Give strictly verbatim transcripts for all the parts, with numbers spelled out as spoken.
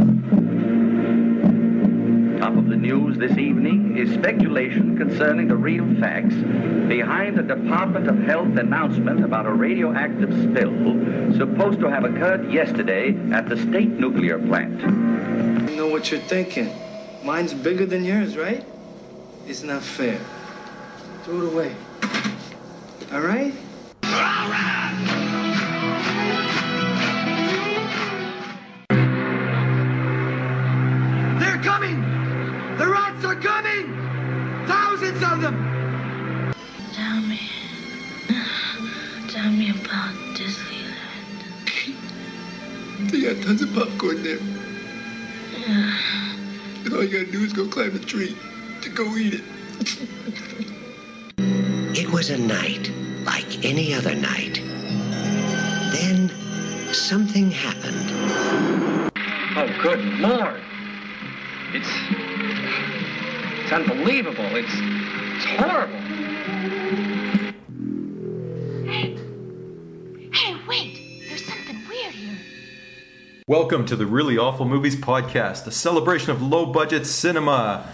Top of the news this evening is speculation concerning the real facts behind the Department of Health announcement about a radioactive spill supposed to have occurred yesterday at the state nuclear plant. I know what you're thinking. Mine's bigger than yours, right? It's not fair. Throw it away. All right? They're coming! The rats are coming! Thousands of them! Tell me. Tell me about Disneyland. They got tons of popcorn there. Yeah. And all you gotta do is go climb a tree to go eat it. It was a night like any other night. Then something happened. Oh, good Lord. It's... It's unbelievable. It's... It's horrible. Hey. Hey, wait. There's something weird here. Welcome to the Really Awful Movies Podcast, a celebration of low-budget cinema.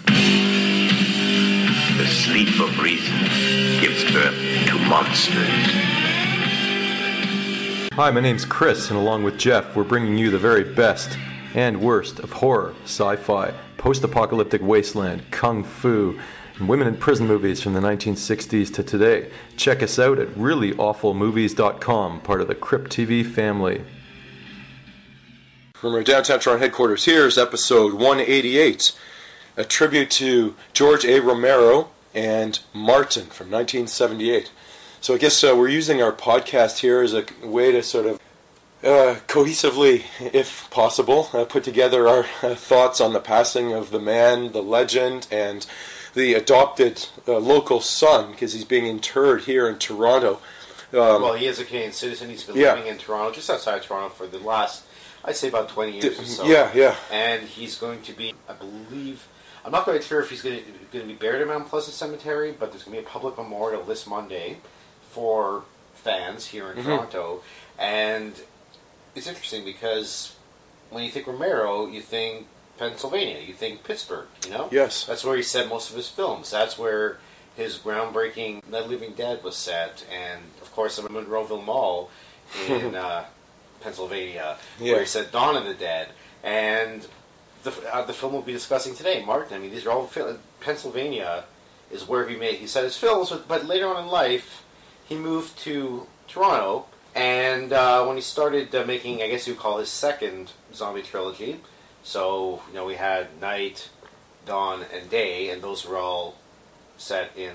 The sleep of reason gives birth to monsters. Hi, my name's Chris, and along with Jeff, we're bringing you the very best and worst of horror, sci-fi, post-apocalyptic wasteland, kung fu, and women in prison movies from the nineteen sixties to today. Check us out at really awful movies dot com, part of the Crypt T V family. From our downtown Toronto headquarters, here's episode one eighty-eight, a tribute to George A. Romero and Martin from nineteen seventy-eight. So I guess uh, we're using our podcast here as a way to sort of uh, cohesively, if possible, uh, put together our uh, thoughts on the passing of the man, the legend, and the adopted uh, local son, because he's being interred here in Toronto. Um, well, he is a Canadian citizen. He's been yeah. living in Toronto, just outside Toronto, for the last, I'd say, about twenty years or so. Yeah, yeah. And he's going to be, I believe, I'm not quite sure if he's going to, going to be buried at Mount Pleasant Cemetery, but there's going to be a public memorial this Monday for fans here in mm-hmm. Toronto. And it's interesting because when you think Romero, you think Pennsylvania, you think Pittsburgh, you know? Yes. That's where he set most of his films. That's where his groundbreaking Night of the Living Dead was set, and of course the Monroeville Mall in uh, Pennsylvania, yeah. where he set Dawn of the Dead. And the uh, the film we'll be discussing today, Martin. I mean, these are all fil- Pennsylvania is where he made he set his films, but, but later on in life, he moved to Toronto, and uh, when he started uh, making, I guess you would call his second zombie trilogy. So you know, we had Night, Dawn, and Day, and those were all set in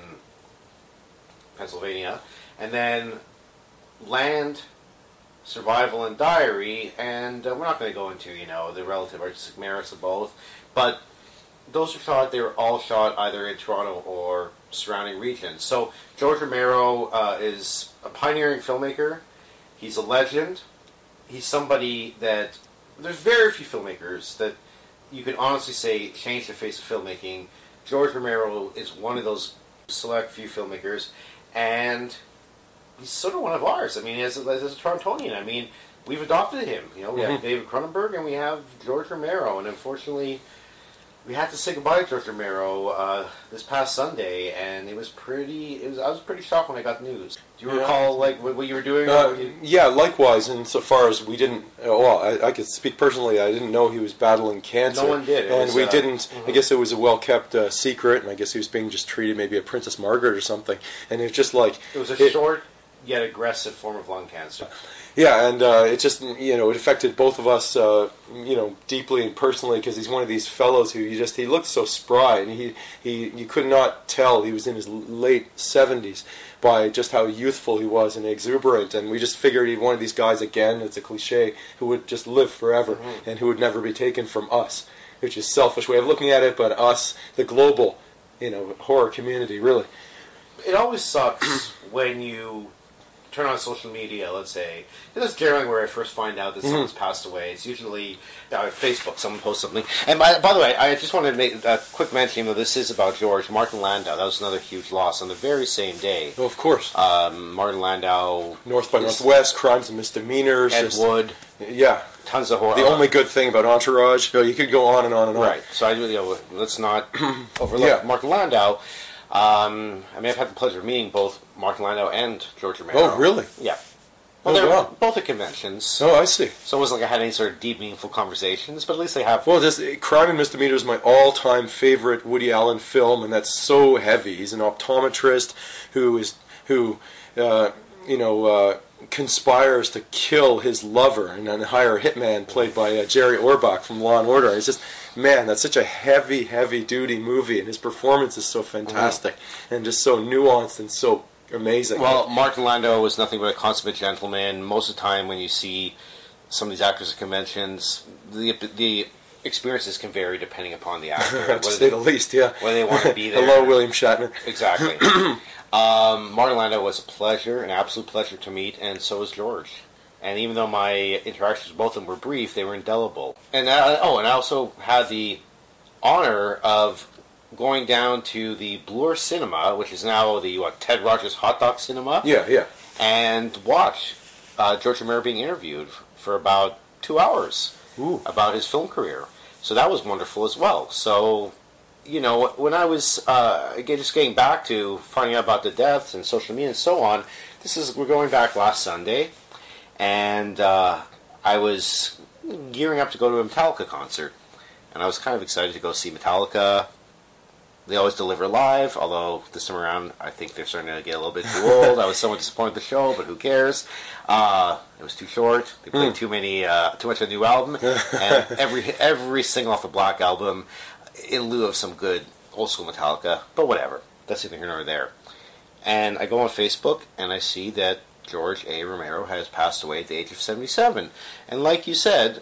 Pennsylvania, and then Land, Survival, and Diary, and uh, we're not going to go into, you know, the relative artistic merits of both, but those are shot, they were all shot either in Toronto or surrounding regions. So George Romero uh, is a pioneering filmmaker. He's a legend. He's somebody that, there's very few filmmakers that you could honestly say changed the face of filmmaking. George Romero is one of those select few filmmakers, and he's sort of one of ours. I mean, as a, as a Torontonian, I mean, we've adopted him. You know, we mm-hmm. have David Cronenberg and we have George Romero, and unfortunately, we had to say goodbye to George Romero uh, this past Sunday, and it was pretty. It was I was pretty shocked when I got the news. Do you yeah. recall like what, what you were doing? Uh, you... Yeah, likewise. Insofar as we didn't, well, I, I could speak personally. I didn't know he was battling cancer. No one did, it and was, we uh, didn't. Mm-hmm. I guess it was a well kept uh, secret, and I guess he was being just treated maybe a Princess Margaret or something. And it was just like it was a it, short yet aggressive form of lung cancer. Yeah, and uh, it just, you know, it affected both of us, uh, you know, deeply and personally, because he's one of these fellows who you just, he looked so spry, and he, he, you could not tell he was in his late seventies by just how youthful he was and exuberant, and we just figured he'd one of these guys, again, it's a cliche, who would just live forever, mm-hmm. and who would never be taken from us, which is a selfish way of looking at it, but us, the global, you know, horror community, really. It always sucks when you turn on social media, let's say, and that's generally where I first find out that mm-hmm. someone's passed away. It's usually uh, Facebook, someone posts something. And by, by the way, I just wanted to make a quick mention, even though this is about George, Martin Landau, that was another huge loss on the very same day. Oh, of course. Um, Martin Landau... North by Northwest, Crimes and Misdemeanors. Ed just, Wood. Yeah. Tons of horror. The only good thing about Entourage, you know, you could go on and on and on. Right. So I, you know, let's not overlook yeah. Martin Landau. Um, I mean, I've had the pleasure of meeting both Martin Landau and George Romero. Oh, really? Yeah. Well, oh, they're wow. both at conventions. Oh, I see. So it wasn't like I had any sort of deep, meaningful conversations, but at least they have... Well, this Crime and Misdemeanors is my all-time favorite Woody Allen film, and that's so heavy. He's an optometrist who is who, uh, you know, uh, conspires to kill his lover and then hire a hitman played by uh, Jerry Orbach from Law and Order. It's just, man, that's such a heavy, heavy-duty movie, and his performance is so fantastic mm-hmm. and just so nuanced and so amazing. Well, Martin Landau was nothing but a consummate gentleman. Most of the time when you see some of these actors at conventions, the the experiences can vary depending upon the actor. To say the least, yeah. Whether they want to be there. Hello, William Shatner. Exactly. um, Martin Landau was a pleasure, an absolute pleasure to meet, and so was George. And even though my interactions with both of them were brief, they were indelible. And I, oh, and I also had the honor of going down to the Bloor Cinema, which is now the what, Ted Rogers Hot Dog Cinema. Yeah, yeah. And watch uh, George Romero being interviewed for about two hours Ooh. about his film career. So that was wonderful as well. So, you know, when I was uh, again, just getting back to finding out about the deaths and social media and so on, this is we're going back last Sunday, and uh, I was gearing up to go to a Metallica concert, and I was kind of excited to go see Metallica. They always deliver live, although this time around I think they're starting to get a little bit too old. I was somewhat disappointed with the show, but who cares? Uh, it was too short. They played mm. too many, uh, too much of the new album, and every every single off the Black Album, in lieu of some good old school Metallica. But whatever, that's neither here nor there. And I go on Facebook and I see that George A. Romero has passed away at the age of seventy-seven. And like you said,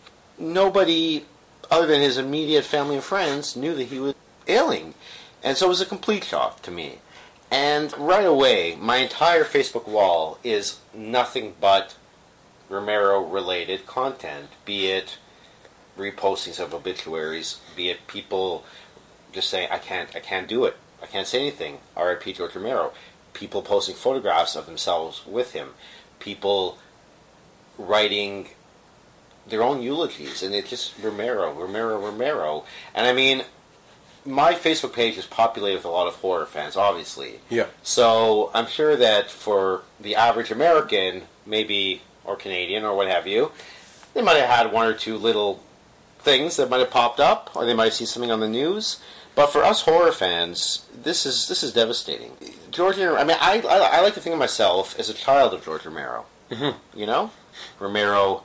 nobody other than his immediate family and friends knew that he was ailing. And so it was a complete shock to me. And right away, my entire Facebook wall is nothing but Romero-related content, be it repostings of obituaries, be it people just saying, I can't, I can't do it. I can't say anything. R I P George Romero. People posting photographs of themselves with him. People writing their own eulogies. And it's just Romero, Romero, Romero. And I mean, my Facebook page is populated with a lot of horror fans, obviously. Yeah. So I'm sure that for the average American, maybe, or Canadian, or what have you, they might have had one or two little things that might have popped up, or they might have seen something on the news. But for us horror fans, this is this is devastating. George, I mean, I, I, I like to think of myself as a child of George Romero. Mm-hmm. You know? Romero,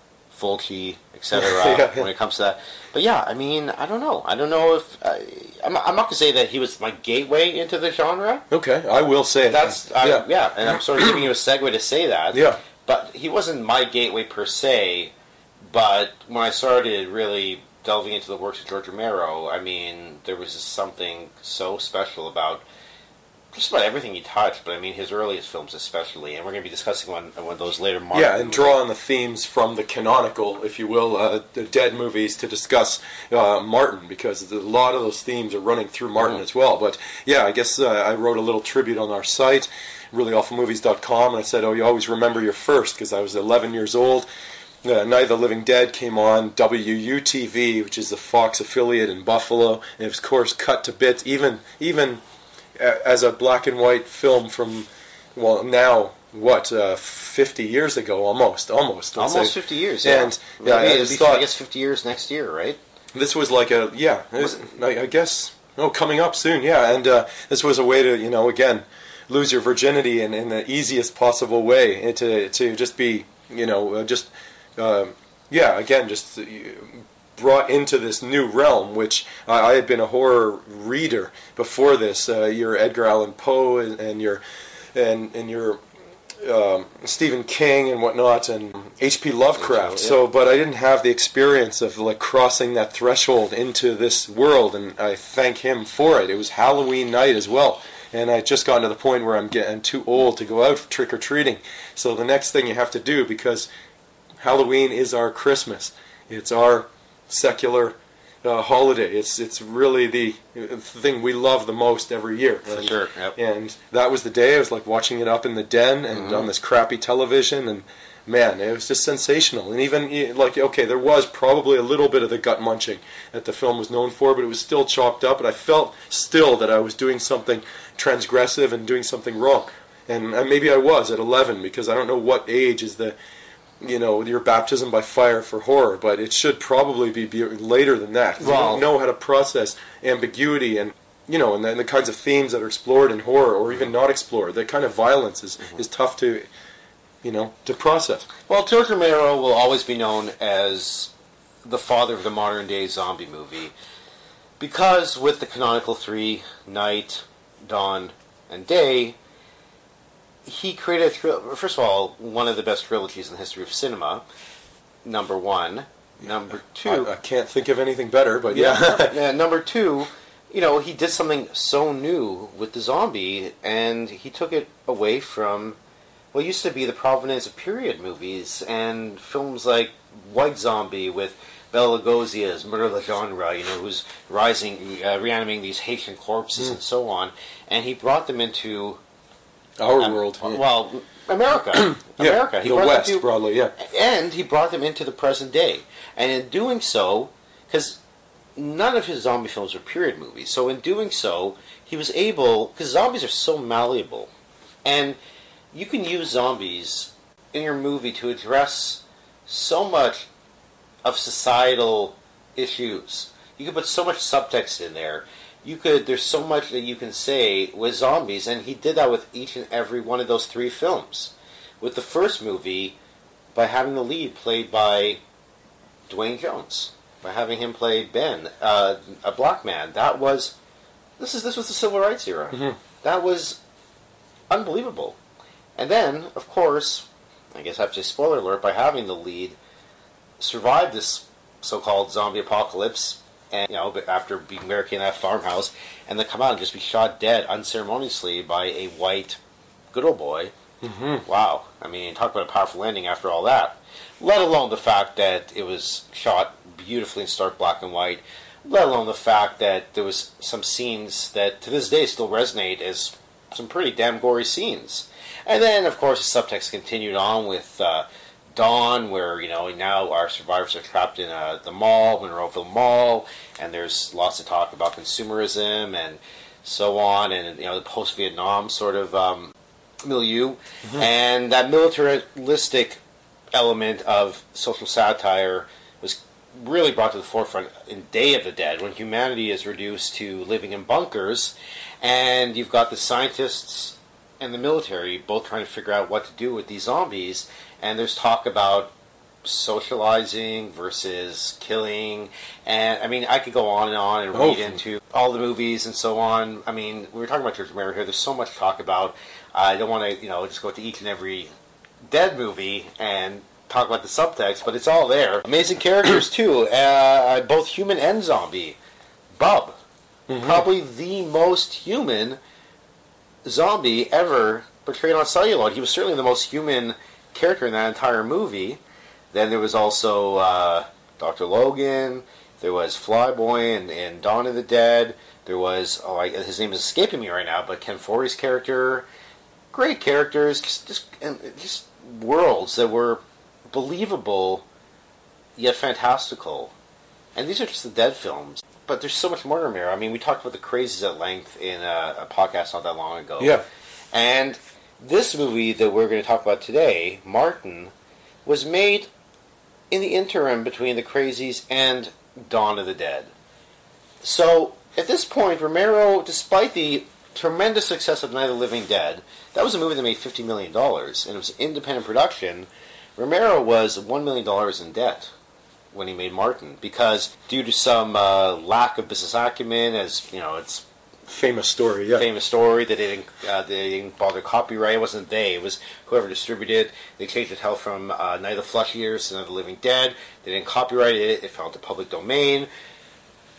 Fulci, et cetera. yeah, yeah. When it comes to that. But yeah, I mean, I don't know. I don't know if... Uh, I'm, I'm not going to say that he was my gateway into the genre. Okay, I will say That's, it. I, yeah. yeah, and I'm sort of giving you a segue to say that. Yeah. But he wasn't my gateway per se, but when I started really delving into the works of George Romero, I mean, there was just something so special about just about everything he touched, but I mean his earliest films especially, and we're going to be discussing one, one of those later. Martin yeah, and draw on the themes from the canonical, if you will, uh, the Dead movies to discuss uh, Martin, because a lot of those themes are running through Martin mm-hmm. as well. But yeah, I guess uh, I wrote a little tribute on our site, really awful movies dot com, and I said, oh, you always remember your first, because I was eleven years old. Uh, Night of the Living Dead came on W U T V, which is the Fox affiliate in Buffalo, and it was, of course, cut to bits, even even as a black and white film from, well, now, what, uh, fifty years ago, almost, almost. Almost say. fifty years, yeah. And, yeah, Maybe I, it'll just be, thought, I guess fifty years next year, right? This was like a, yeah, it was, I, I guess, oh, coming up soon, yeah, and uh, this was a way to, you know, again, lose your virginity in, in the easiest possible way, and to, to just be, you know, uh, just... Uh, yeah, again, just brought into this new realm, which I, I had been a horror reader before this. Uh, your Edgar Allan Poe and, and your and and your um, Stephen King and whatnot, and H P Lovecraft. Yeah. So, but I didn't have the experience of like crossing that threshold into this world, and I thank him for it. It was Halloween night as well. and I just gotten to the point where I'm getting too old to go out trick or treating. So the next thing you have to do, because Halloween is our Christmas, it's our secular uh, holiday. It's it's really the thing we love the most every year. For and, sure. Yep. And that was the day I was like watching it up in the den and Mm-hmm. on this crappy television, and man, it was just sensational. And even like, okay, there was probably a little bit of the gut munching that the film was known for, but it was still chopped up, and I felt still that I was doing something transgressive and doing something wrong. And uh, maybe I was at eleven, because I don't know what age is the, you know, your baptism by fire for horror, but it should probably be, be later than that. 'Cause Well, you don't know how to process ambiguity and, you know, and the, and the kinds of themes that are explored in horror, or even not explored. That kind of violence is, Mm-hmm. is tough to, you know, to process. Well, George Romero will always be known as the father of the modern-day zombie movie, because with the canonical three, Night, Dawn, and Day, he created, a tri- first of all, one of the best trilogies in the history of cinema, number one. Number two... I, I can't think of anything better, but yeah. yeah, number two, you know, he did something so new with the zombie, and he took it away from what used to be the provenance of period movies and films like White Zombie with Bela Lugosi as Murder the Genre, you know, who's rising, uh, reanimating these Haitian corpses Mm. and so on, and he brought them into Our um, world. yeah. Well, America, yeah, America. He the brought West, them to, broadly, yeah. and he brought them into the present day. And in doing so, because none of his zombie films are period movies, so in doing so, he was able, because zombies are so malleable, and you can use zombies in your movie to address so much of societal issues. You can put so much subtext in there. You could, there's so much that you can say with zombies, and he did that with each and every one of those three films. With the first movie, by having the lead played by Dwayne Jones, by having him play Ben, uh, a black man. That was, this is this was the civil rights era. Mhm. That was unbelievable. And then, of course, I guess I have to say spoiler alert, by having the lead survive this so-called zombie apocalypse, and you know, after being barricaded in that farmhouse, and then come out and just be shot dead unceremoniously by a white good old boy. Mm-hmm. Wow. I mean, talk about a powerful ending after all that. Let alone the fact that it was shot beautifully in stark black and white. Let alone the fact that there was some scenes that to this day still resonate as some pretty damn gory scenes. And then, of course, the subtext continued on with uh, Dawn, where, you know, now our survivors are trapped in uh, the mall, Monroeville Mall, and there's lots of talk about consumerism and so on, and, you know, the post-Vietnam sort of um, milieu. Mm-hmm. And that militaristic element of social satire was really brought to the forefront in Day of the Dead, when humanity is reduced to living in bunkers, and you've got the scientists and the military both trying to figure out what to do with these zombies, and there's talk about socializing versus killing, and I mean, I could go on and on and Oh. read into all the movies and so on. I mean, we were talking about George Romero here. There's so much to talk about. I don't want to, you know, just go to each and every Dead movie and talk about the subtext, but it's all there. Amazing characters too, uh, both human and zombie. Bub, Mm-hmm. probably the most human zombie ever portrayed on celluloid. He was certainly the most human character in that entire movie. Then there was also uh, Doctor Logan. There was Flyboy in, in Dawn of the Dead. There was, oh, I, his name is escaping me right now, but Ken Foree's character. Great characters, just just, and just worlds that were believable yet fantastical. And these are just the Dead films. But there's so much more to Romero. I mean, we talked about the crazies at length in a, a podcast not that long ago. Yeah. And this movie that we're going to talk about today, Martin, was made in the interim between the Crazies and Dawn of the Dead. So, at this point, Romero, despite the tremendous success of Night of the Living Dead, that was a movie that made fifty million dollars, and it was an independent production. Romero was one million dollars in debt when he made Martin, because due to some uh, lack of business acumen, as you know, it's Famous story, yeah. famous story that they didn't uh, they didn't bother copyright. It wasn't they; it was whoever distributed. They changed the title from uh, Night of the Flesh Eaters to Night of the Living Dead. They didn't copyright it; it fell into public domain.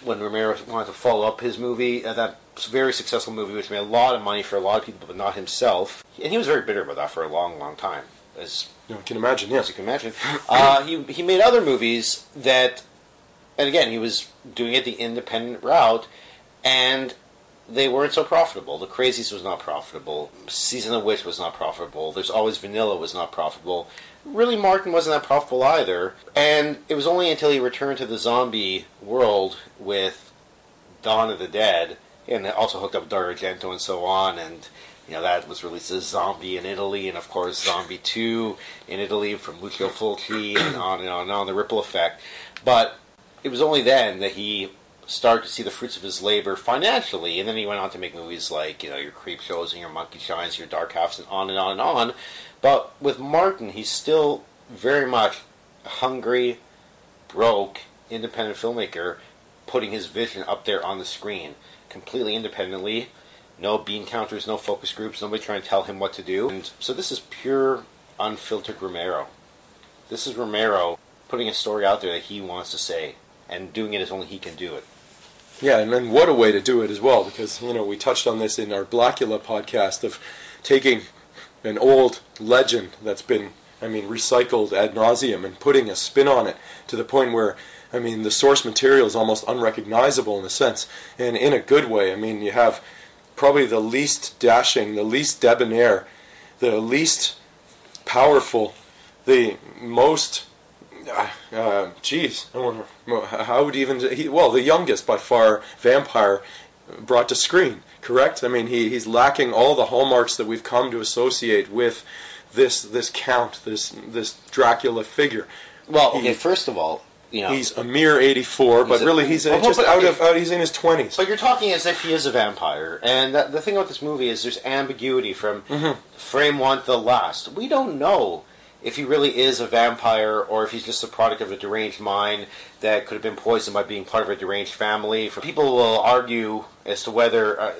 when Romero wanted to follow up his movie, uh, that very successful movie, which made a lot of money for a lot of people, but not himself. And he was very bitter about that for a long, long time. As you can imagine, yes. As you can imagine. uh, he, he made other movies that, and again, he was doing it the independent route, and they weren't so profitable. The Crazies was not profitable. Season of the Witch was not profitable. There's Always Vanilla was not profitable. Really, Martin wasn't that profitable either. And it was only until he returned to the zombie world with Dawn of the Dead, and also hooked up with Dario Argento and so on, and you know that was released as Zombie in Italy, and of course Zombie two in Italy from Lucio Fulci, and on and on and on, the ripple effect. But it was only then that he started to see the fruits of his labor financially, and then he went on to make movies like, you know, your Creep Shows and your Monkey Shines, your Dark Halves, and on and on and on. But with Martin, he's still very much a hungry, broke, independent filmmaker, putting his vision up there on the screen, completely independently. No bean counters, no focus groups, nobody trying to tell him what to do. And so this is pure, unfiltered Romero. This is Romero putting a story out there that he wants to say, and doing it as only he can do it. Yeah, and then what a way to do it as well, because, you know, we touched on this in our Blackula podcast of taking an old legend that's been, I mean, recycled ad nauseum and putting a spin on it to the point where, I mean, the source material is almost unrecognizable in a sense, and in a good way. I mean, you have probably the least dashing, the least debonair, the least powerful, the most... Uh, uh, geez, I wonder, how would even he, well, the youngest by far vampire brought to screen, correct? I mean, he he's lacking all the hallmarks that we've come to associate with this this count, this this Dracula figure. Well, he, okay, first of all, you know, he's a mere eighty-four, but a, really he's well, just but, out okay. of out, he's in his twenties. But you're talking as if he is a vampire, and that, the thing about this movie is there's ambiguity from mm-hmm. frame one to the last. We don't know if he really is a vampire, or if he's just a product of a deranged mind that could have been poisoned by being part of a deranged family. For people will argue as to whether uh,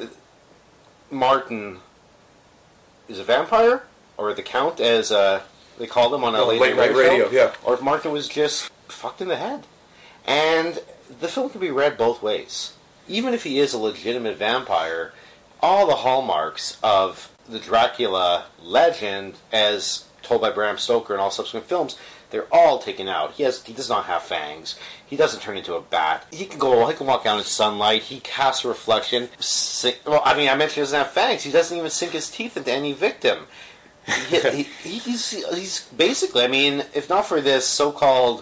Martin is a vampire, or the Count, as uh, they called him on a oh, late, late night radio, radio, yeah, or if Martin was just fucked in the head. And the film can be read both ways. Even if he is a legitimate vampire, all the hallmarks of the Dracula legend, as told by Bram Stoker in all subsequent films, they're all taken out. He has, he does not have fangs. He doesn't turn into a bat. He can go, he can walk out in sunlight. He casts a reflection. Sink, well, I mean, I mentioned he doesn't have fangs. He doesn't even sink his teeth into any victim. He, he, he, he's, he's basically, I mean, if not for this so-called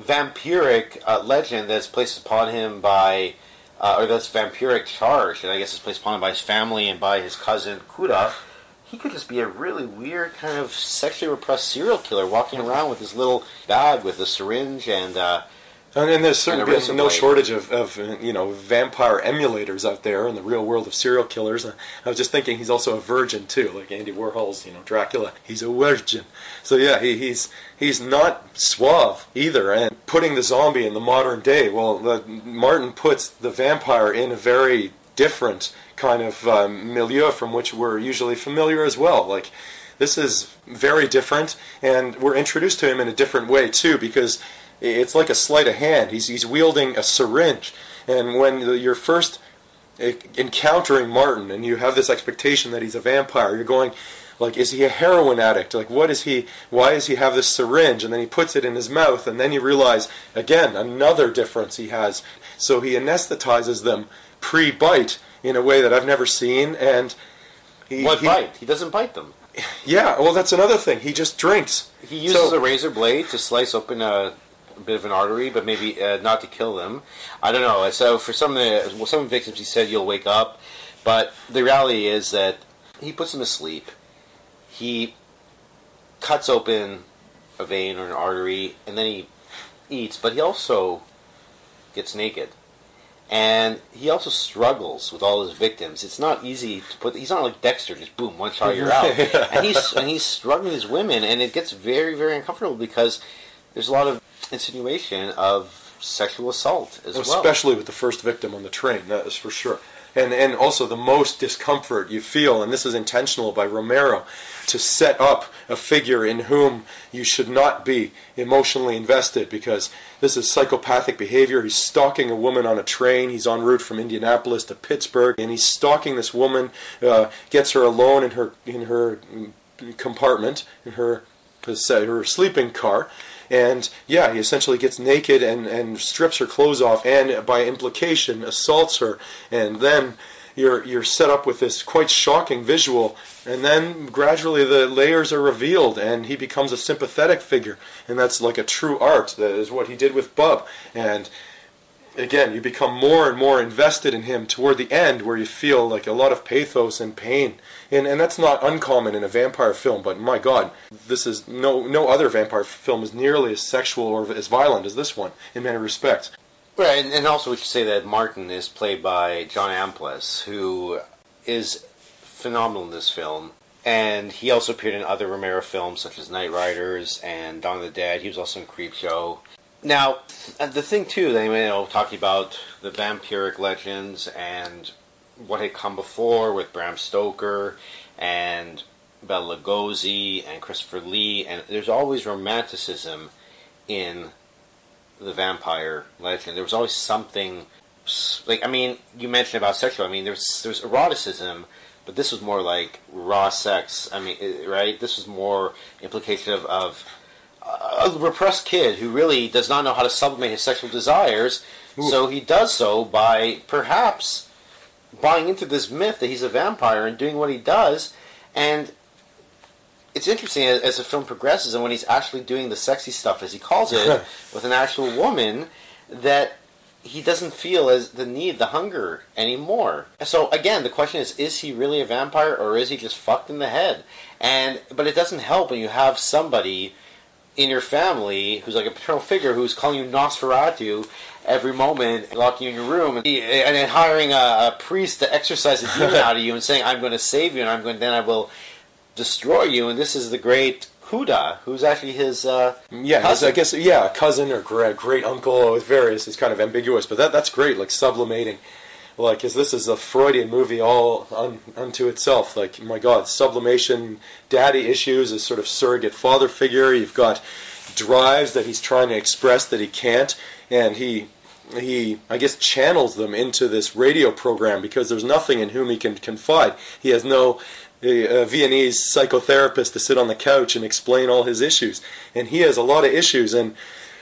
vampiric uh, legend that's placed upon him by, uh, or that's vampiric charge, and I guess it's placed upon him by his family and by his cousin Kuda, he could just be a really weird kind of sexually repressed serial killer walking around with his little bag with a syringe and uh, and, and there's certainly and been no shortage of, of you know vampire emulators out there in the real world of serial killers. I was just thinking he's also a virgin too, like Andy Warhol's you know Dracula. He's a virgin. So yeah, he, he's he's not suave either. And putting the zombie in the modern day, well, the, Martin puts the vampire in a very different kind of um, milieu from which we're usually familiar as well. Like, this is very different, and we're introduced to him in a different way too, because it's like a sleight of hand. He's he's wielding a syringe, and when you're first encountering Martin, and you have this expectation that he's a vampire, you're going, like, is he a heroin addict? Like, what is he? Why does he have this syringe? And then he puts it in his mouth, and then you realize again another difference he has. So he anesthetizes them pre-bite in a way that I've never seen, and he, what he, bite? He doesn't bite them. Yeah, well, that's another thing. He just drinks. He uses so, a razor blade to slice open a, a bit of an artery, but maybe uh, not to kill them. I don't know. So for some of the well, some victims, he said you'll wake up, but the reality is that he puts them to sleep. He cuts open a vein or an artery, and then he eats. But he also gets naked. And he also struggles with all his victims. It's not easy to put... He's not like Dexter, just boom, one shot, you're out. and he's and he's struggling with his women, and it gets very, very uncomfortable because there's a lot of insinuation of sexual assault as well. Especially with the first victim on the train, that is for sure. and, and also the most discomfort you feel, and this is intentional by Romero, to set up a figure in whom you should not be emotionally invested, because this is psychopathic behavior. He's stalking a woman on a train. He's en route from Indianapolis to Pittsburgh, and he's stalking this woman, uh, gets her alone in her in her compartment, in her her sleeping car, and yeah, he essentially gets naked and, and strips her clothes off, and by implication assaults her, and then you're you're set up with this quite shocking visual, and then gradually the layers are revealed, and he becomes a sympathetic figure, and that's like a true art. That is what he did with Bub, and again, you become more and more invested in him toward the end, where you feel like a lot of pathos and pain, and and that's not uncommon in a vampire film. But my God, this is no no other vampire film is nearly as sexual or as violent as this one in many respects. Right, and, and also we should say that Martin is played by John Amplas, who is phenomenal in this film. And he also appeared in other Romero films, such as Night Riders and Dawn of the Dead. He was also in Creepshow. Now, the thing, too, that, you know, talking about the vampiric legends and what had come before with Bram Stoker and Bela Lugosi and Christopher Lee, and there's always romanticism in the vampire legend. There was always something, like, I mean, you mentioned about sexual, I mean, there's there's eroticism, but this was more like raw sex, I mean, right? This was more implication of, of a repressed kid who really does not know how to sublimate his sexual desires, Ooh. So he does so by perhaps buying into this myth that he's a vampire and doing what he does, and it's interesting as, as the film progresses and when he's actually doing the sexy stuff, as he calls it, with an actual woman, that he doesn't feel as the need, the hunger anymore. So again, the question is, is he really a vampire or is he just fucked in the head? And but it doesn't help when you have somebody in your family who's like a paternal figure who's calling you Nosferatu every moment, locking you in your room, and, and then hiring a, a priest to exorcise a demon out of you and saying, I'm going to save you and I'm going then I will destroy you. And this is the great Kuda, who's actually his uh, yeah, his, I guess yeah, cousin or great great uncle with various. It's kind of ambiguous, but that that's great. Like sublimating, like because this is a Freudian movie all un, unto itself. Like my God, sublimation, daddy issues, a sort of surrogate father figure. You've got drives that he's trying to express that he can't, and he. He, I guess, channels them into this radio program because there's nothing in whom he can confide. He has no a, a Viennese psychotherapist to sit on the couch and explain all his issues. And he has a lot of issues, and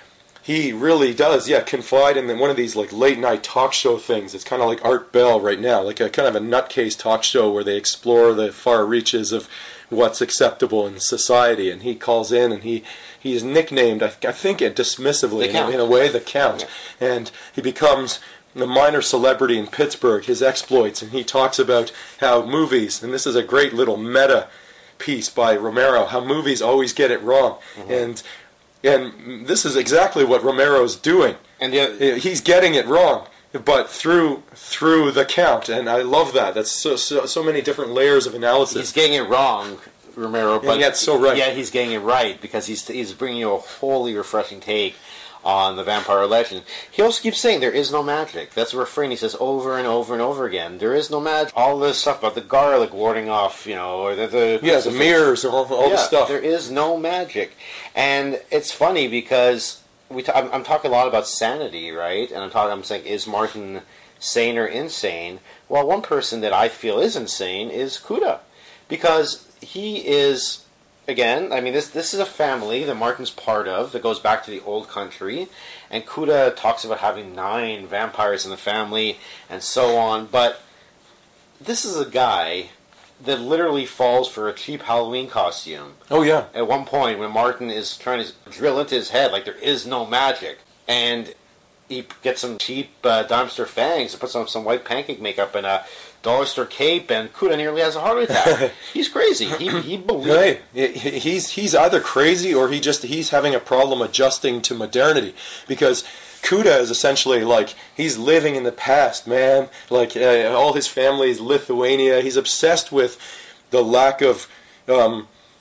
he really does, yeah, confide in one of these like late night talk show things. It's kind of like Art Bell right now, like a kind of a nutcase talk show where they explore the far reaches of what's acceptable in society. And he calls in, and he he's nicknamed, I, I think, it dismissively in, in a way, the Count. Yeah. And he becomes a minor celebrity in Pittsburgh, his exploits, and he talks about how movies, and this is a great little meta piece by Romero, how movies always get it wrong. Mm-hmm. And and this is exactly what Romero's doing. And yet, he's getting it wrong, but through through the Count, and I love that. That's so so, so many different layers of analysis. He's getting it wrong, Romero, but and yet so right. Yeah, he's getting it right because he's he's bringing you a wholly refreshing take on the vampire legend. He also keeps saying there is no magic. That's a refrain he says over and over and over again. There is no magic. All this stuff about the garlic warding off, you know, or the, the yeah, the mirrors, all, all yeah, the stuff. There is no magic, and it's funny because we t- I'm, I'm talking a lot about sanity, right? And I'm talking. I'm saying, is Martin sane or insane? Well, one person that I feel is insane is Kuda, because he is. Again, I mean, this this is a family that Martin's part of that goes back to the old country, and Kuda talks about having nine vampires in the family and so on, but this is a guy that literally falls for a cheap Halloween costume. Oh, yeah. At one point, when Martin is trying to drill into his head like there is no magic, and he gets some cheap uh, dime store fangs and puts on some white pancake makeup and a dollar store cape, and Kuda nearly has a heart attack. He's crazy. He he believes. Right. He's he's either crazy or he just he's having a problem adjusting to modernity, because Kuda is essentially like he's living in the past, man. Like uh, all his family is Lithuania. He's obsessed with the lack of um,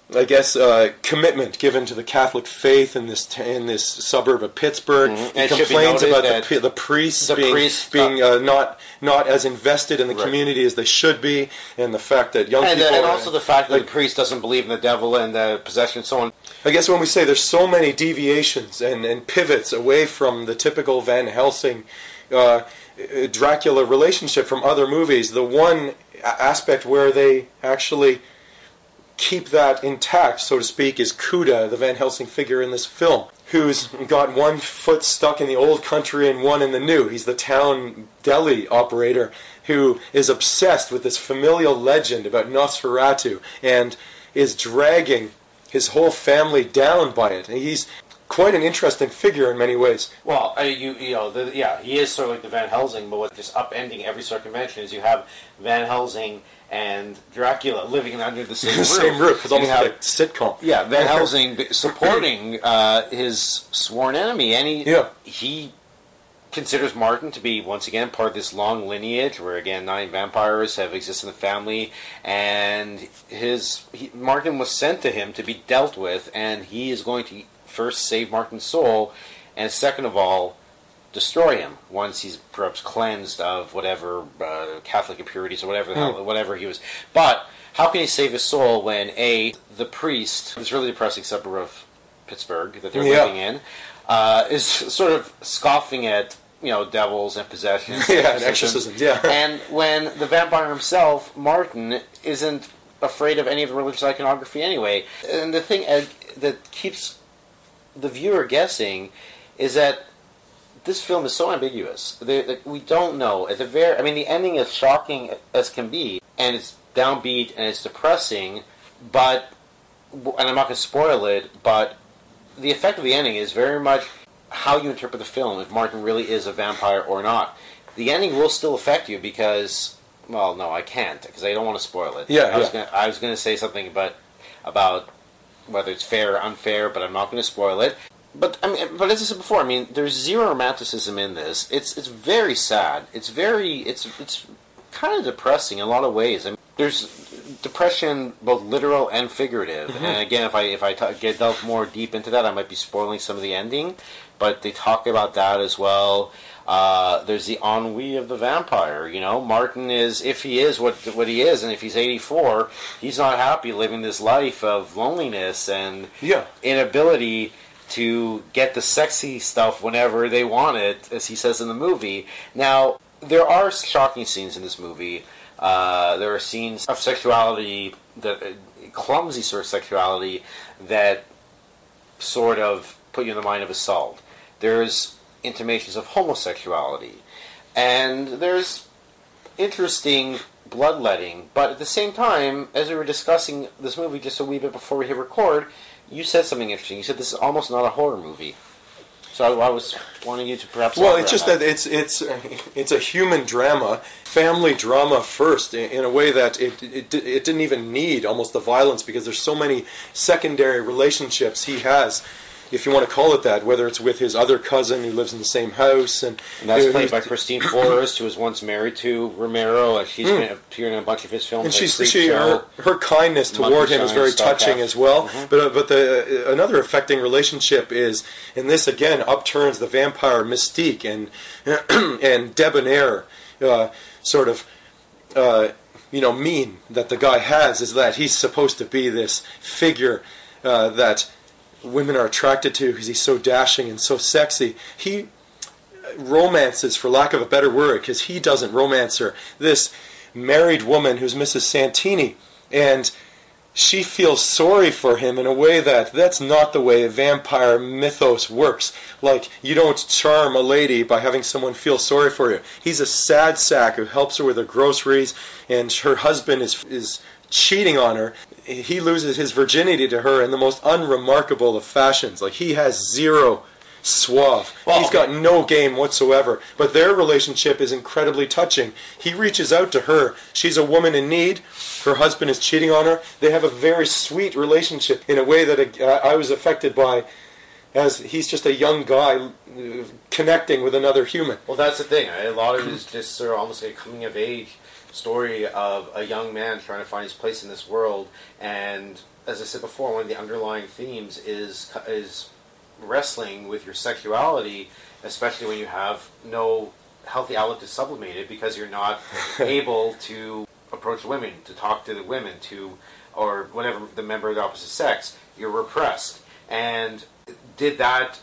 I guess, uh, commitment given to the Catholic faith in this t- in this suburb of Pittsburgh. Mm-hmm. He complains about the, p- the priests the being, priests, being uh, not not as invested in the right. community as they should be, and the fact that young and, people... And are, also the fact that like, the priest doesn't believe in the devil and the possession and so on. I guess when we say there's so many deviations and, and pivots away from the typical Van Helsing uh, Dracula relationship from other movies, the one aspect where they actually keep that intact, so to speak, is Cuda, the Van Helsing figure in this film, who's got one foot stuck in the old country and one in the new. He's the town deli operator who is obsessed with this familial legend about Nosferatu and is dragging his whole family down by it. And he's quite an interesting figure in many ways. Well, uh, you you know, the, yeah, he is sort of like the Van Helsing, but what just upending every sort of convention is you have Van Helsing and Dracula living under the same roof. Same roof. It's almost have, like a sitcom. Yeah, Van Helsing supporting uh, his sworn enemy, and he, yeah. he considers Martin to be, once again, part of this long lineage where, again, nine vampires have existed in the family, and his he, Martin was sent to him to be dealt with, and he is going to first save Martin's soul, and second of all, destroy him once he's perhaps cleansed of whatever uh, Catholic impurities or whatever the hell, whatever he was. But how can he save his soul when A, the priest, this really depressing suburb of Pittsburgh that they're yeah. living in, uh, is sort of scoffing at, you know, devils and possessions. yeah, and exorcisms, yeah. And when the vampire himself, Martin, isn't afraid of any of the religious iconography anyway. And the thing uh, that keeps the viewer guessing is that this film is so ambiguous. They, we don't know. At the very, I mean, the ending is shocking as can be, and it's downbeat and it's depressing, but, and I'm not going to spoil it, but the effect of the ending is very much how you interpret the film, if Martin really is a vampire or not. The ending will still affect you because, well, no, I can't, because I don't want to spoil it. Yeah, I was yeah. gonna, I was going to say something about, about whether it's fair or unfair, but I'm not going to spoil it. But I mean, but as I said before, I mean, there's zero romanticism in this. It's it's very sad. It's very it's it's kind of depressing in a lot of ways. I mean, there's depression both literal and figurative. Mm-hmm. And again, if I if I t- get delve more deep into that, I might be spoiling some of the ending. But they talk about that as well. Uh, there's the ennui of the vampire. You know, Martin is, if he is what what he is, and if he's eighty-four, he's not happy living this life of loneliness and yeah. inability to get the sexy stuff whenever they want it, as he says in the movie. Now, there are shocking scenes in this movie. Uh, there are scenes of sexuality, that uh, clumsy sort of sexuality, that sort of put you in the mind of assault. There's intimations of homosexuality. And there's interesting bloodletting. But at the same time, as we were discussing this movie just a wee bit before we hit record, you said something interesting. You said this is almost not a horror movie. So I, I was wanting you to perhaps... Well, it's just that, that it's it's it's a human drama, family drama first, in, in a way that it, it it didn't even need almost the violence, because there's so many secondary relationships he has, if you want to call it that, whether it's with his other cousin who lives in the same house. And, and that's you know, played by Christine Forrest, who was once married to Romero, and she's mm. been appearing in a bunch of his films. And like she's, she, her, her kindness toward him is very touching as well. Mm-hmm. But uh, but the uh, another affecting relationship is, and this again upturns the vampire mystique and and debonair uh, sort of uh, you know mean that the guy has, is that he's supposed to be this figure uh, that women are attracted to because he's so dashing and so sexy. He romances, for lack of a better word, because he doesn't romance her, this married woman who's Missus Santini, and she feels sorry for him in a way that that's not the way vampire mythos works. Like, you don't charm a lady by having someone feel sorry for you. He's a sad sack who helps her with her groceries, and her husband is is cheating on her. He loses his virginity to her in the most unremarkable of fashions. Like, he has zero suave. Well, He's got no game whatsoever. But their relationship is incredibly touching. He reaches out to her. She's a woman in need. Her husband is cheating on her. They have a very sweet relationship in a way that I was affected by, as he's just a young guy connecting with another human. Well, that's the thing. A lot of it is just sort of almost like a coming of age story of a young man trying to find his place in this world, and as I said before, one of the underlying themes is is wrestling with your sexuality, especially when you have no healthy outlet to sublimate it because you're not able to approach women, to talk to the women, to or whatever the member of the opposite sex. You're repressed. And did that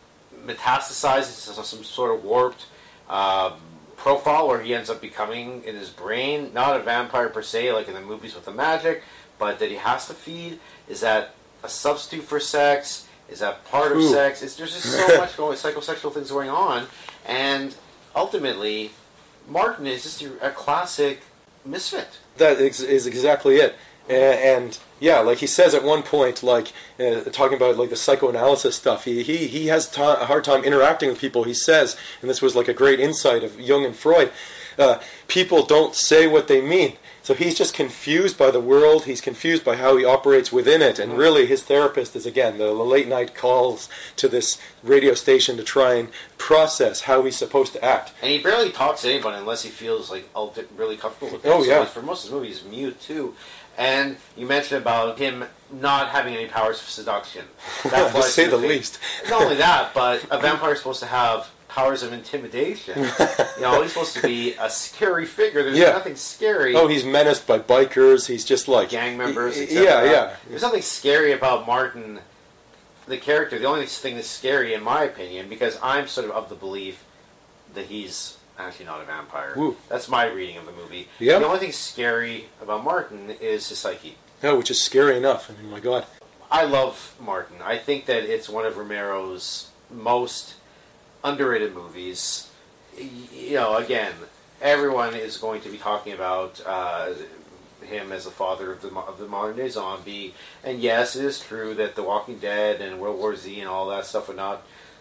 metastasize into some sort of warped um, profile where he ends up becoming, in his brain, not a vampire per se, like in the movies with the magic, but that he has to feed? Is that a substitute for sex? Is that part of Ooh. sex? It's, there's just so much going, psychosexual things going on, and ultimately, Martin is just a classic misfit. That is, is exactly it. And, and yeah, like he says at one point, like uh, talking about like the psychoanalysis stuff, he he he has t- a hard time interacting with people. He says, and this was like a great insight of Jung and Freud, uh, people don't say what they mean. So he's just confused by the world. He's confused by how he operates within it. And really, his therapist is, again, the late night calls to this radio station to try and process how he's supposed to act. And he barely talks to anybody unless he feels like really comfortable with it. Oh, yeah. So for most of his movies, he's mute, too. And you mentioned about him not having any powers of seduction. That To say the thing. least. Not only that, but a vampire is supposed to have powers of intimidation. You know, he's supposed to be a scary figure. There's Yeah. nothing scary. Oh, he's menaced by bikers. He's just like... gang members, et Yeah, cetera. yeah. There's nothing scary about Martin, the character. The only thing that's scary, in my opinion, because I'm sort of of the belief that he's actually not a vampire. Ooh. That's my reading of the movie. Yeah. The only thing scary about Martin is his psyche. No, which is scary enough. I mean, my God. I love Martin. I think that it's one of Romero's most underrated movies. You know, again, everyone is going to be talking about uh, him as the father of the of the modern day zombie. And yes, it is true that The Walking Dead and World War Z and all that stuff would not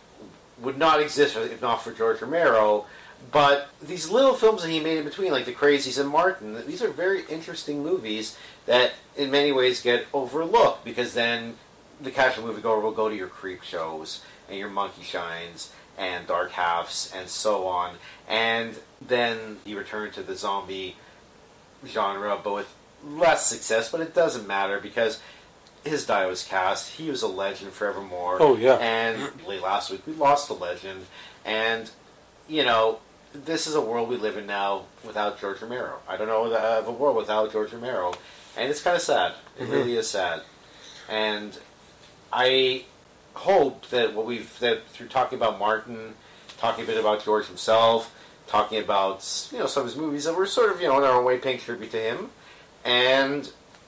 would not exist if not for George Romero. But these little films that he made in between, like The Crazies and Martin, these are very interesting movies that in many ways get overlooked, because then the casual moviegoer will go to your creep shows and your monkey shines and dark halves and so on, and then you return to the zombie genre, but with less success. But it doesn't matter, because his die was cast. He was a legend forevermore. Oh, yeah. And late last week we lost a legend, and you know, this is a world we live in now without George Romero. I don't know of a world without George Romero, and it's kind of sad. It Mm-hmm. really is sad. And I hope that what we've that through talking about Martin, talking a bit about George himself, talking about, you know, some of his movies, that we're sort of, you know, in our own way paying tribute to him. And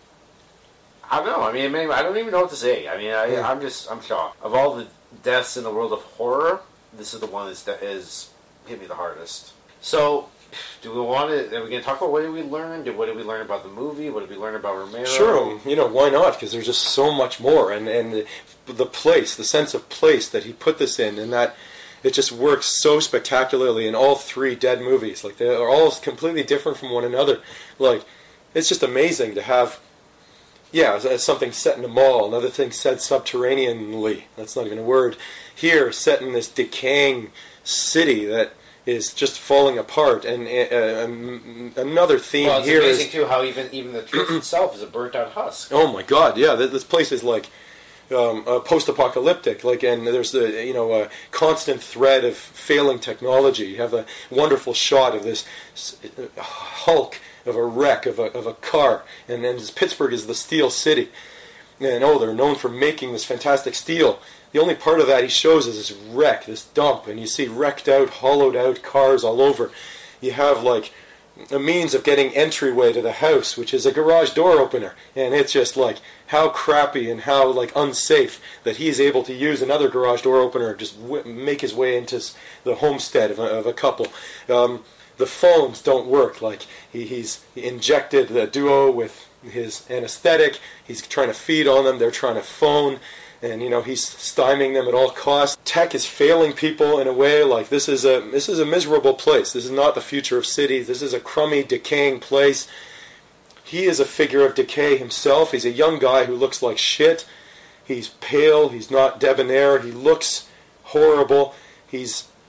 I don't know. I mean, I don't even know what to say. I mean, I, Yeah. I'm just I'm shocked. Of all the deaths in the world of horror, this is the one that's, that is hit me the hardest. So, do we want to? Are we going to talk about what did we learn? Did what did we learn about the movie? What did we learn about Romero? Sure, you know, why not? Because there's just so much more. And, and the, the place, the sense of place that he put this in, and that it just works so spectacularly in all three Dead movies. Like, they are all completely different from one another. Like, it's just amazing to have, yeah, something set in a mall, another thing set subterraneanly. That's not even a word. Here, set in this decaying city that is just falling apart. And uh, um, another theme well, it's here amazing is... too how even even the church itself is a burnt out husk. Oh my God! Yeah, th- this place is like um, uh, post-apocalyptic. Like, and there's the you know a constant thread of failing technology. You have a wonderful shot of this uh, hulk of a wreck of a of a car, and then Pittsburgh is the steel city. And oh, they're known for making this fantastic steel. The only part of that he shows is this wreck, this dump, and you see wrecked out, hollowed out cars all over. You have like a means of getting entryway to the house, which is a garage door opener, and it's just like how crappy and how like unsafe that he's able to use another garage door opener, just w- make his way into the homestead of a, of a couple. Um, the phones don't work. Like he, he's injected the duo with his anesthetic. He's trying to feed on them. They're trying to phone. And you know he's stymieing them at all costs. Tech is failing people in a way. Like this is a this is a miserable place. This is not the future of cities. This is a crummy, decaying place. He is a figure of decay himself. He's a young guy who looks like shit. He's pale. He's not debonair. He looks horrible. He's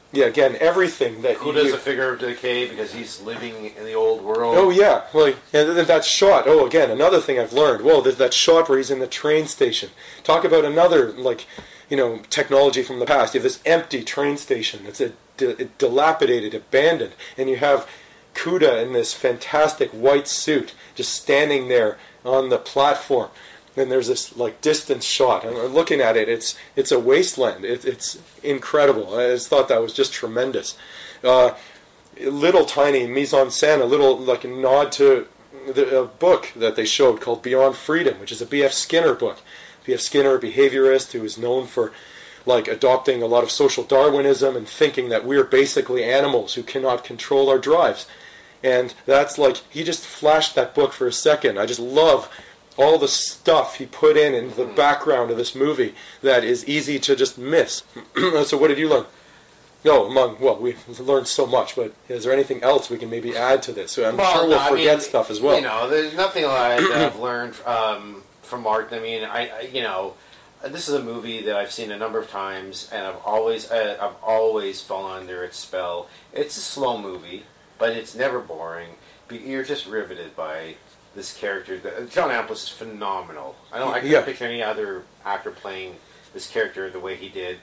yeah, again, everything that Kuda's you... a figure of decay because he's living in the old world. Oh, yeah. Well, and then that shot. Oh, again, another thing I've learned. Whoa, there's that shot where he's in the train station. Talk about another, like, you know, technology from the past. You have this empty train station. It's a d- dilapidated, abandoned. And you have Kuda in this fantastic white suit just standing there on the platform. And there's this like distance shot. And I'm looking at it. It's it's a wasteland. It, it's incredible. I just thought that was just tremendous. Uh, little tiny mise en scène, a little like a nod to the, a book that they showed called Beyond Freedom, which is a B F Skinner book. B F Skinner, a behaviorist who is known for like adopting a lot of social Darwinism and thinking that we're basically animals who cannot control our drives. And that's like, he just flashed that book for a second. I just love all the stuff he put in in the background of this movie that is easy to just miss. So what did you learn? No, among, well, we've learned so much, but is there anything else we can maybe add to this? So I'm well, sure we'll I forget mean, stuff as well. You know, there's nothing that I've learned um, from Martin. I mean, I, I, you know, this is a movie that I've seen a number of times, and I've always, uh, I've always fallen under its spell. It's a slow movie, but it's never boring. You're just riveted by this character. John Amplas is phenomenal. I don't. I can't Yeah. picture any other actor playing this character the way he did.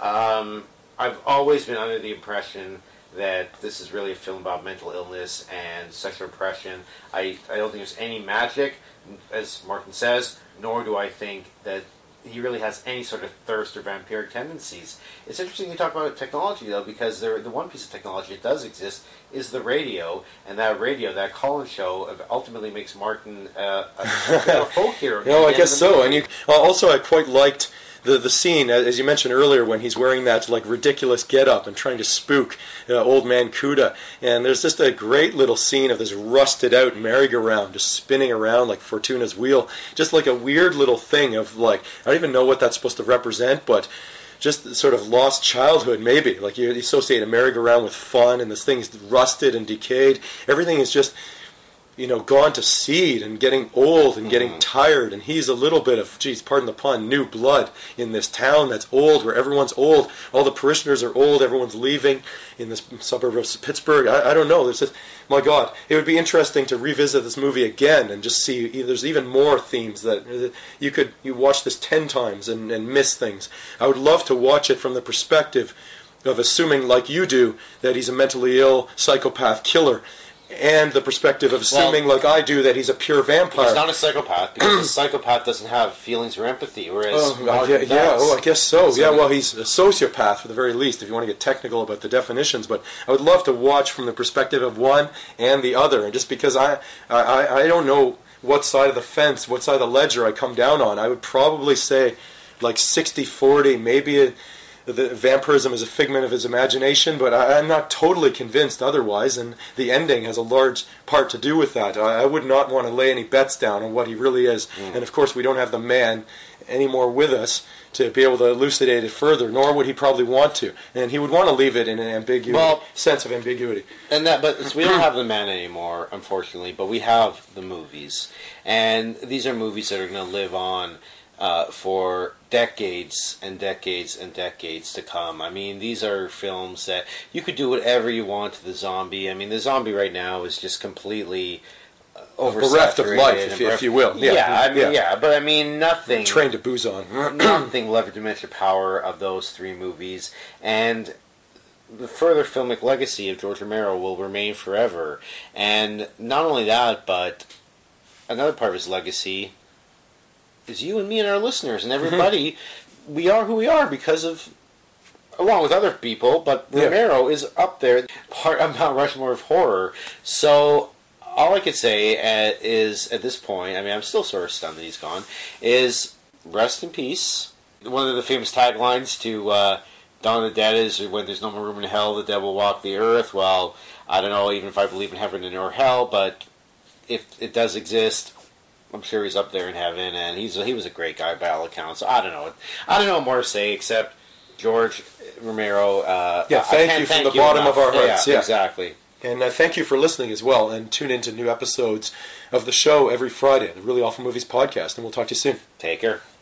Um, I've always been under the impression that this is really a film about mental illness and sexual repression. I, I don't think there's any magic, as Martin says, nor do I think that he really has any sort of thirst or vampiric tendencies. It's interesting you talk about technology, though, because there, the one piece of technology that does exist is the radio, and that radio, that call-in show, ultimately makes Martin uh, a, a folk hero. No, I guess so. And you uh, also, I quite liked the the scene, as you mentioned earlier, when he's wearing that like ridiculous get-up and trying to spook uh, old man Kuda. And there's just a great little scene of this rusted-out merry-go-round just spinning around like Fortuna's wheel, just like a weird little thing of like, I don't even know what that's supposed to represent, but just sort of lost childhood, maybe. Like you associate a merry-go-round with fun, and this thing's rusted and decayed. Everything is just, you know, gone to seed and getting old and getting mm. tired. And he's a little bit of, geez, pardon the pun, new blood in this town that's old, where everyone's old. All the parishioners are old. Everyone's leaving in this suburb of Pittsburgh. I, I don't know. There's just, my God, it would be interesting to revisit this movie again and just see. There's even more themes that you could you watch this ten times and, and miss things. I would love to watch it from the perspective of assuming, like you do, that he's a mentally ill psychopath killer, and the perspective of assuming, well, like I do, that he's a pure vampire. He's not a psychopath, because a psychopath doesn't have feelings or empathy, whereas oh, I guess, yeah, oh, I guess so. so. Yeah, well, he's a sociopath, for the very least, if you want to get technical about the definitions. But I would love to watch from the perspective of one and the other. And just because I, I, I don't know what side of the fence, what side of the ledger I come down on, I would probably say like sixty forty, maybe a, the vampirism is a figment of his imagination, but I, I'm not totally convinced otherwise, and the ending has a large part to do with that. I, I would not want to lay any bets down on what he really is, mm. and of course we don't have the man anymore with us to be able to elucidate it further, nor would he probably want to, and he would want to leave it in an ambiguity, well, sense of ambiguity. And that, but so we don't have the man anymore, unfortunately, but we have the movies, and these are movies that are going to live on Uh, for decades and decades and decades to come. I mean, these are films that you could do whatever you want to the zombie. I mean, the zombie right now is just completely uh, oversaturated. Bereft of life, if, if you will. Yeah, yeah, I mean, yeah. yeah, but I mean, nothing... Trained to booze on. Nothing will ever diminish the power of those three movies. And the further filmic legacy of George Romero will remain forever. And not only that, but another part of his legacy is you and me and our listeners and everybody. We are who we are because of, along with other people, but Romero yeah. is up there, part of Mount Rushmore of horror. So all I could say uh, is, at this point, I mean, I'm still sort of stunned that he's gone, is rest in peace. One of the famous taglines to uh, Dawn of the Dead is, when there's no more room in hell, the dead will walk the earth. Well, I don't know even if I believe in heaven or hell, but if it does exist, I'm sure he's up there in heaven, and he's he was a great guy by all accounts. So I don't know. I don't know what more to say except George Romero. Uh, yeah, thank you from thank the you bottom enough. of our hearts. Yeah, yeah. exactly. And uh, thank you for listening as well. And tune into new episodes of the show every Friday, the Really Awful Movies podcast. And we'll talk to you soon. Take care.